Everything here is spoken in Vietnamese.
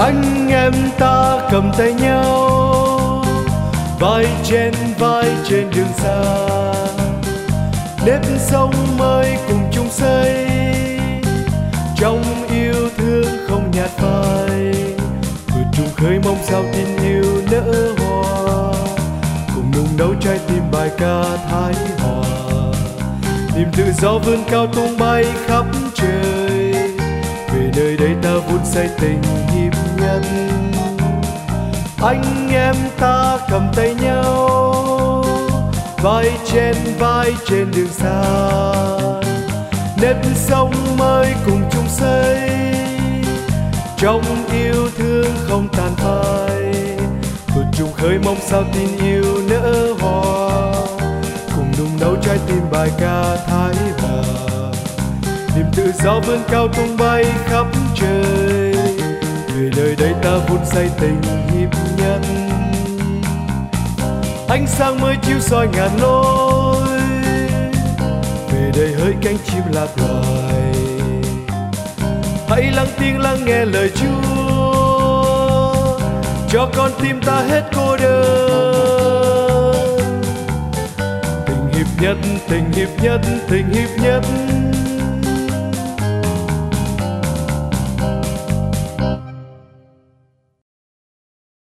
Anh em ta cầm tay nhau, vai trên đường xa, nếp sống mới cùng chung xây, trong yêu thương không nhạt phai, vượt chung khơi mong sao tin yêu nở hoa, cùng nung nấu trái tim bài ca thái hòa, niềm tự do vươn cao tung bay khắp trời, về nơi đây ta vun xây tình hiệp nhất. Anh em ta cầm tay nhau, vai trên đường xa, nếp sống mới cùng chung xây, trong yêu thương không tàn phai, vượt chung khơi mong sao tin yêu nở hoa, cùng nung nấu trái tim bài ca thái hòa, niềm tự do vươn cao tung bay khắp trời, về nơi đây ta vun xây tình hiệp nhất. Ánh sáng mới chiếu soi ngàn lối, về đây hỡi cánh chim lạc loài, hãy lắng tiếng lắng nghe lời Chúa, cho con tim ta hết cô đơn. Tình hiệp nhất, tình hiệp nhất, tình hiệp nhất,